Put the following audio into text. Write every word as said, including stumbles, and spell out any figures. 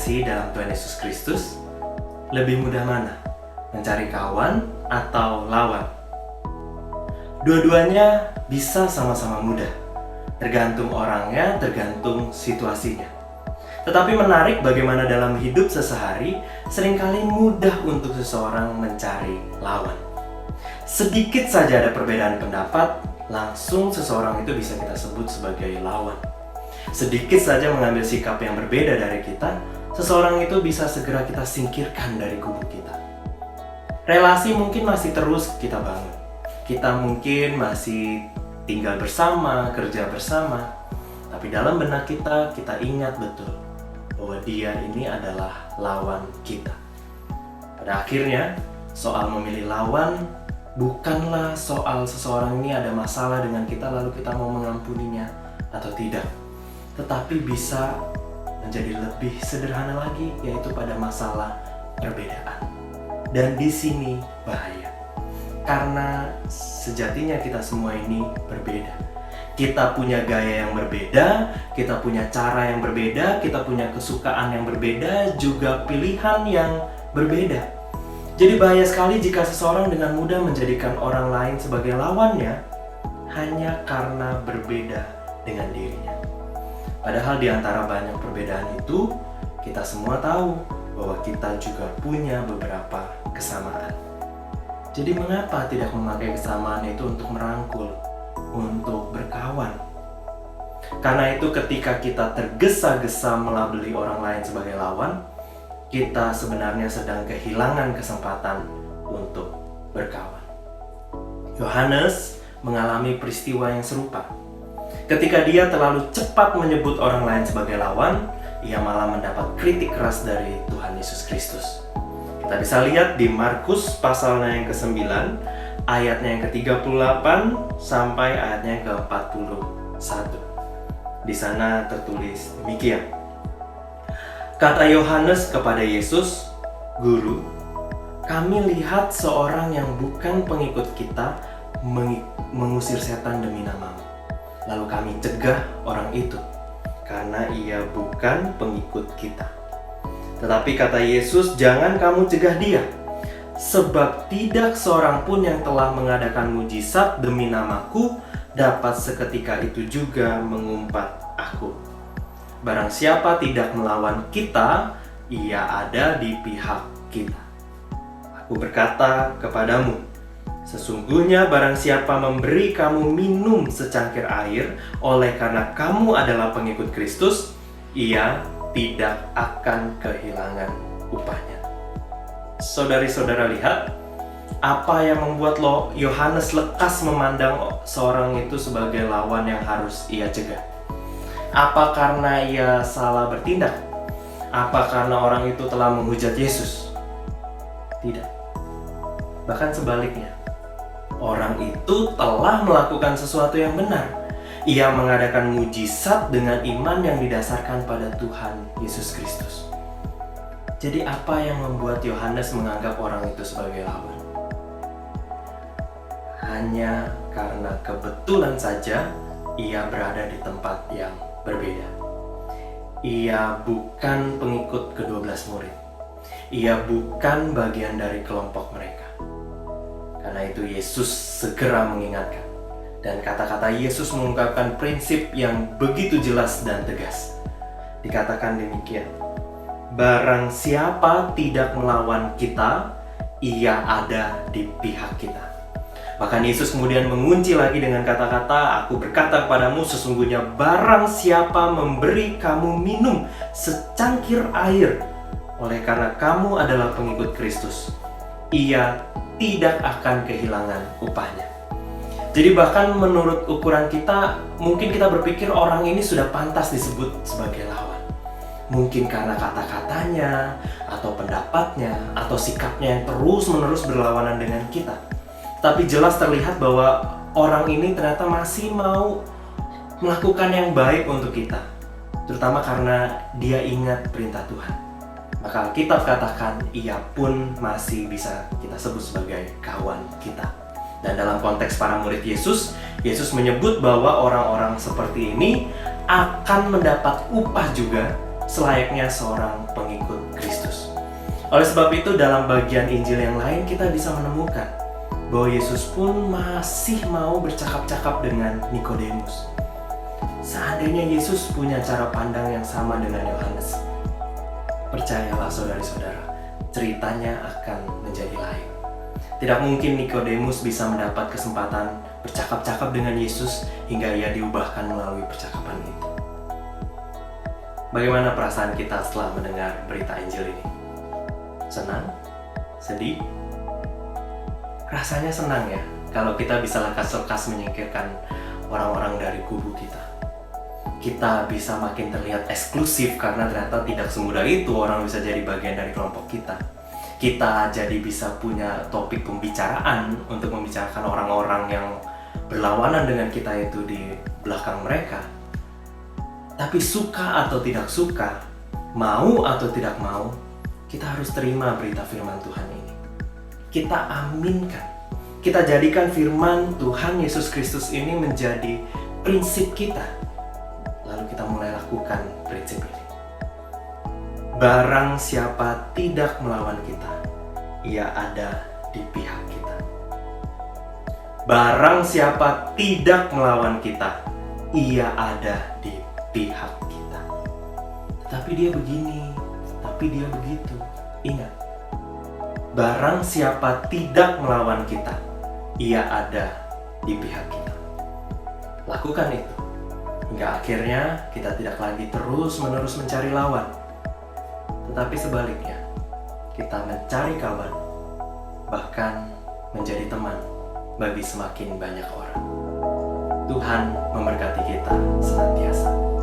kekasih dalam Tuhan Yesus Kristus, lebih mudah mana? Mencari kawan atau lawan? Dua-duanya bisa sama-sama mudah, tergantung orangnya, tergantung situasinya. Tetapi menarik bagaimana dalam hidup sehari seringkali mudah untuk seseorang mencari lawan. Sedikit saja ada perbedaan pendapat, langsung seseorang itu bisa kita sebut sebagai lawan. Sedikit saja mengambil sikap yang berbeda dari kita, seseorang itu bisa segera kita singkirkan dari kubu kita. Relasi mungkin masih terus kita bangun. Kita mungkin masih tinggal bersama, kerja bersama. Tapi dalam benak kita, kita ingat betul bahwa dia ini adalah lawan kita. Pada akhirnya, soal memilih lawan bukanlah soal seseorang ini ada masalah dengan kita lalu kita mau mengampuninya atau tidak. Tetapi bisa menjadi lebih sederhana lagi, yaitu pada masalah perbedaan. Dan di sini bahaya. Karena sejatinya kita semua ini berbeda. Kita punya gaya yang berbeda, kita punya cara yang berbeda, kita punya kesukaan yang berbeda, juga pilihan yang berbeda. Jadi bahaya sekali jika seseorang dengan mudah menjadikan orang lain sebagai lawannya hanya karena berbeda dengan dirinya. Padahal di antara banyak perbedaan itu, kita semua tahu bahwa kita juga punya beberapa kesamaan. Jadi mengapa tidak memakai kesamaan itu untuk merangkul, untuk berkawan? Karena itu ketika kita tergesa-gesa melabeli orang lain sebagai lawan, kita sebenarnya sedang kehilangan kesempatan untuk berkawan. Yohanes mengalami peristiwa yang serupa. Ketika dia terlalu cepat menyebut orang lain sebagai lawan, ia malah mendapat kritik keras dari Tuhan Yesus Kristus. Kita bisa lihat di Markus pasalnya yang kesembilan, ayatnya yang ke tiga puluh delapan sampai ayatnya yang ke empat puluh satu. Di sana tertulis demikian. Kata Yohanes kepada Yesus, "Guru, kami lihat seorang yang bukan pengikut kita mengusir setan demi nama-Mu. Lalu kami cegah orang itu, karena ia bukan pengikut kita." Tetapi kata Yesus, "Jangan kamu cegah dia, sebab tidak seorang pun yang telah mengadakan mujizat demi namaku dapat seketika itu juga mengumpat aku. Barang siapa tidak melawan kita, ia ada di pihak kita. Aku berkata kepadamu, sesungguhnya barang siapa memberi kamu minum secangkir air oleh karena kamu adalah pengikut Kristus, ia tidak akan kehilangan upahnya." Saudari-saudara lihat, apa yang membuat lo Yohanes lekas memandang seorang itu sebagai lawan yang harus ia cegah? Apa karena ia salah bertindak? Apa karena orang itu telah menghujat Yesus? Tidak. Bahkan sebaliknya. Orang itu telah melakukan sesuatu yang benar. Ia mengadakan mujizat dengan iman yang didasarkan pada Tuhan Yesus Kristus. Jadi apa yang membuat Yohanes menganggap orang itu sebagai lawan? Hanya karena kebetulan saja ia berada di tempat yang berbeda. Ia bukan pengikut kedua belas murid. Ia bukan bagian dari kelompok mereka. Karena itu Yesus segera mengingatkan. Dan kata-kata Yesus mengungkapkan prinsip yang begitu jelas dan tegas. Dikatakan demikian, barang siapa tidak melawan kita, ia ada di pihak kita. Bahkan Yesus kemudian mengunci lagi dengan kata-kata, aku berkata kepadamu, sesungguhnya barang siapa memberi kamu minum secangkir air oleh karena kamu adalah pengikut Kristus, ia tidak akan kehilangan upahnya. Jadi bahkan menurut ukuran kita, mungkin kita berpikir orang ini sudah pantas disebut sebagai lawan. Mungkin karena kata-katanya, atau pendapatnya, atau sikapnya yang terus-menerus berlawanan dengan kita. Tapi jelas terlihat bahwa orang ini ternyata masih mau melakukan yang baik untuk kita. Terutama karena dia ingat perintah Tuhan. Maka Alkitab katakan ia pun masih bisa kita sebut sebagai kawan kita. Dan dalam konteks para murid Yesus, Yesus menyebut bahwa orang-orang seperti ini akan mendapat upah juga selayaknya seorang pengikut Kristus. Oleh sebab itu, dalam bagian Injil yang lain kita bisa menemukan bahwa Yesus pun masih mau bercakap-cakap dengan Nikodemus. Seandainya Yesus punya cara pandang yang sama dengan Yohanes, percayalah saudari-saudara, ceritanya akan menjadi lain. Tidak mungkin Nikodemus bisa mendapat kesempatan bercakap-cakap dengan Yesus hingga ia diubahkan melalui percakapan itu. Bagaimana perasaan kita setelah mendengar berita Injil ini? Senang? Sedih? Rasanya senang ya, kalau kita bisa lekas-lekas menyingkirkan orang-orang dari kubu kita. Kita bisa makin terlihat eksklusif karena ternyata tidak semudah itu orang bisa jadi bagian dari kelompok kita. Kita jadi bisa punya topik pembicaraan untuk membicarakan orang-orang yang berlawanan dengan kita itu di belakang mereka. Tapi suka atau tidak suka, mau atau tidak mau, kita harus terima berita firman Tuhan ini. Kita aminkan. Kita jadikan firman Tuhan Yesus Kristus ini menjadi prinsip kita. Lalu kita mulai lakukan prinsip ini. Barang siapa tidak melawan kita, ia ada di pihak kita. Barang siapa tidak melawan kita, ia ada di pihak kita. Tapi dia begini, tapi dia begitu. Ingat, barang siapa tidak melawan kita, ia ada di pihak kita. Lakukan itu, hingga akhirnya kita tidak lagi terus-menerus mencari lawan, tetapi sebaliknya, kita mencari kawan, bahkan menjadi teman bagi semakin banyak orang. Tuhan memberkati kita senantiasa.